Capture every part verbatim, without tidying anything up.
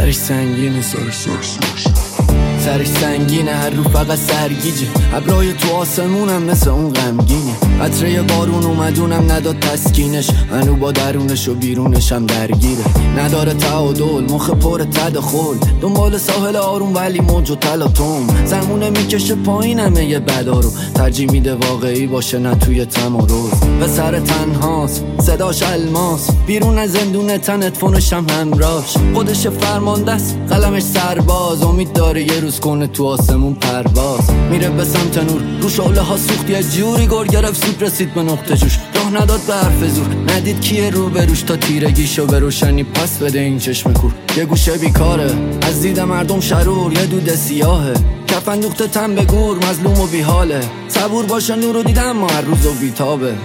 سرش سنگینه، سرش سرش سرش سنگینه، هر رو فقط سرگیجه. ابرای تو آسمونم مثل اون غمگینه. قطره بارون اومدونم نداد تسکینش، هنو با درونش و بیرونشم درگیره. نداره تعادل، مخ پر تداخل، دنبال ساحل آروم ولی موج و تلاطم. زمونه میکشه پایینمه یه بدارو، ترجیح میده واقعی باشه نه توی تمارز. به سر تنهاست، صداش الماس، بیرون از زندون تن ادفونش هم همراش. خودش فرمانده است، قلمش سرباز، امید داره یه روز کنه تو آسمون پرواز. میره به سمت نور، رو شعله ها سوخت یه جوری گر گرفت سوپ رسید به نقطه جوش. راه نداد به حرف زور، ندید کیه رو بروش تا تیرگیشو به روشنی پس بده این چشم کور. یه گوشه بیکاره، از دید مردم شرور، یه دود سیاهه، کفن دوخته تن به گور، مظلوم و بیحاله. صبور باشه نورو دیدم ما هر روز و بیتابه.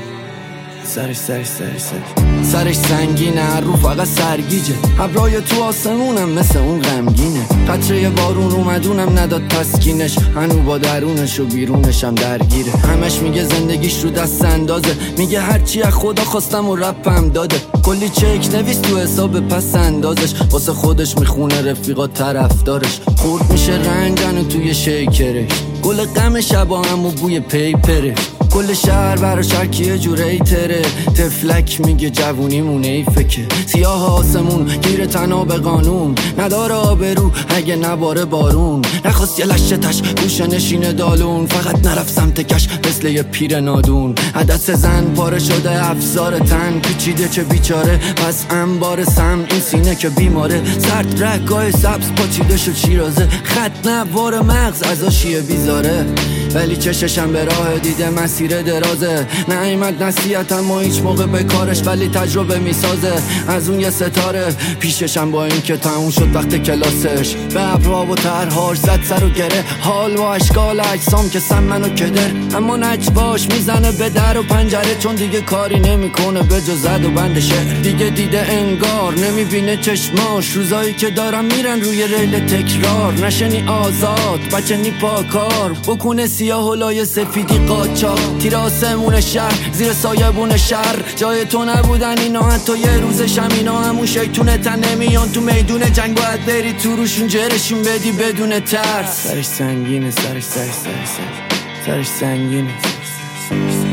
سرش سرش سرش سرش سرش سنگینه، هر رو فقط سرگیجه. ابرای تو آسمونم مثل اون غمگینه. قطره بارون اومدونم نداد تسکینش، هنو با درونش و بیرونشم درگیره. همش میگه زندگیش رو دست اندازه، میگه هرچی از خدا خواستم و رپم داده. کلی چک نویس تو حساب پس اندازش، واسه خودش میخونه رفیقا طرفدارش. خورد میشه رنگن و توی شیکرش، گل غم شبا هم و بوی پیپره. کل شهر برا شرکی یه جور ایتره، تفلک میگه جوونیمونه ای فکه. سیاه آسمون گیر تنها به قانون، نداره آبرو اگه نباره بارون. نخواست یه لشه تش گوشه نشینه دالون، فقط نرفت سمت کش مثل یه پیر نادون. عدس زن پاره شده افزار تن، پیچیده چه بیچاره پس انبار سم. این سینه که بیماره، سرد رگای سبز پاچیده شد شیرازه. خط نوار مغز ازاشیه بیزاره، ولی چششم به راه دیده مسیر درازه. نه ایمد نصیحت اما هیچ موقع به کارش، ولی تجربه میسازه از اون یه ستاره. پیششم با این که تموم شد وقت کلاسش، به ابرها و ترهاش زد سر و گره. حال و اشکال اجسام که سم منو کدر، اما نجواش میزنه به در و پنجره. چون دیگه کاری نمیکنه به جز زد و بندشه. دیگه دیده انگار نمیبینه چشماش، روزایی که دارم میرن روی ریل تکرار. نشنی آزاد بچه نی پاکار، بکنه سیاه و لای سفیدی قاچاق. تیر آسمون شهر زیر سایبون شهر، جای تو نبودن اینا حتی یه روزشم. اینا همون شیطونه تن نمیان تو میدون جنگ، باید بری تو روشون جرشون بدی بدون ترس. سرش سنگینه، سرش سرش سرش سرش سرش سنگینه.